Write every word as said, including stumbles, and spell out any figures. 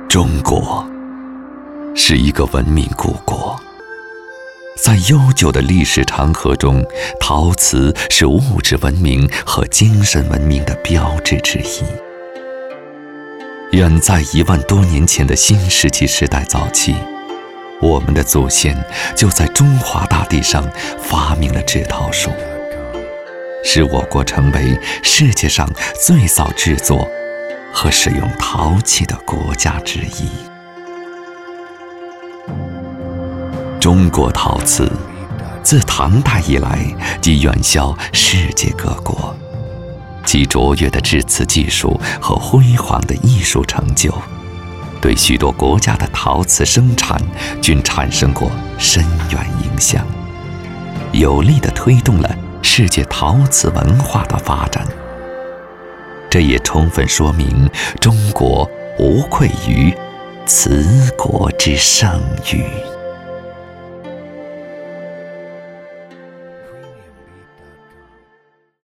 中国是一个文明古国，在悠久的历史长河中，陶瓷是物质文明和精神文明的标志之一。远在一万多年前的新石器时代早期，我们的祖先就在中华大地上发明了制陶术，使我国成为世界上最早制作和使用陶器的国家之一。中国陶瓷自唐代以来即远销世界各国，其卓越的制瓷技术和辉煌的艺术成就，对许多国家的陶瓷生产均产生过深远影响，有力地推动了世界陶瓷文化的发展。这也充分说明中国无愧于瓷国之盛誉。